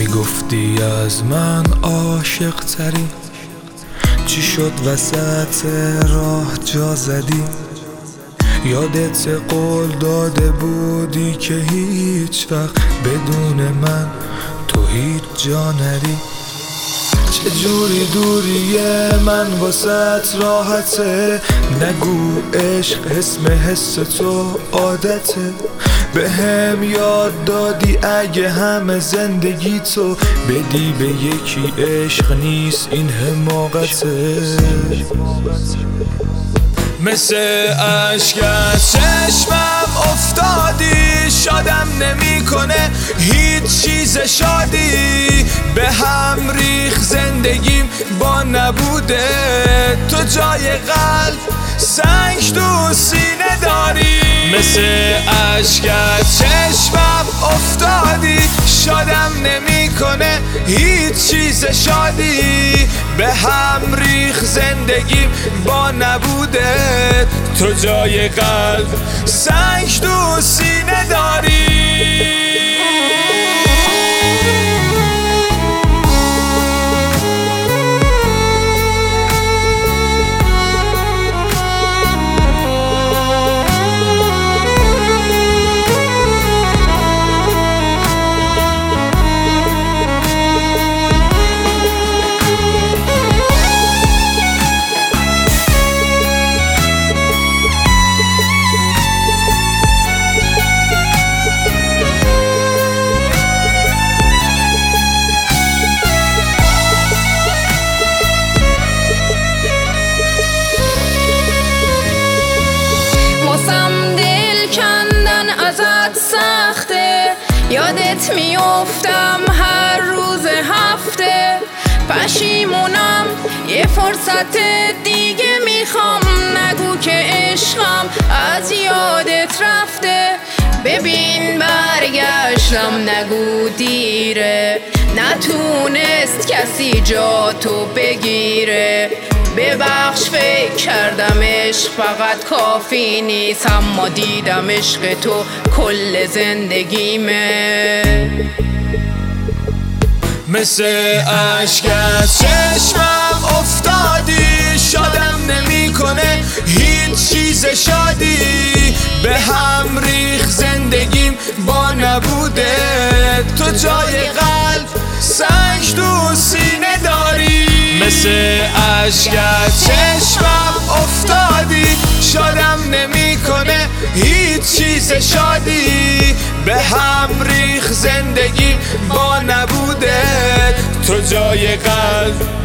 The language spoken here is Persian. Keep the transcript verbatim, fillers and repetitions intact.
میگفتی از من عاشق تری، چی شد وسط راه جا زدی؟ یادت قول داده بودی که هیچ وقت بدون من تو هیچ جا نری. چجوری دوری من واسط راحته، نگو عشق اسم حس تو عادته. به هم یاد دادی اگه همه زندگی تو بدی به یکی، عشق نیست این حماقته. مثل عشق از چشمم افتادی، شادم نمی کنه هیچ چیز شادی. به هم ریخ زندگیم با نبوده تو، جای قلب سنگ تو سینه داری. مثل عشق از چشمم افتادی، شادم نمی کنه هیچ چیز شادی. به هم ریخ زندگیم با نبوده تو، جای قلب سنگ تو سینه داری. سخته یادت میافتم هر روز هفته، پشیمونم یه فرصت دیگه میخوام. نگو که عشقم از یادت رفته، ببین برگشتم نگو دیره. نتونست کسی جا تو بگیره، ببخش فکر کردم عشق فقط کافی نیست، اما دیدم عشق تو کل زندگیمه. مثل عشق از چشمم افتادی، شادم نمی کنه هیچ چیز شادی. به هم ریخ زندگیم با نبوده تو، جای قلب سنگ تو سینه داری. مثل عشق از چشمم افتادی، شادم نمی کنه هیچ چیز شادی. به هم ریخ زندگی با نبوده تو، جای قلب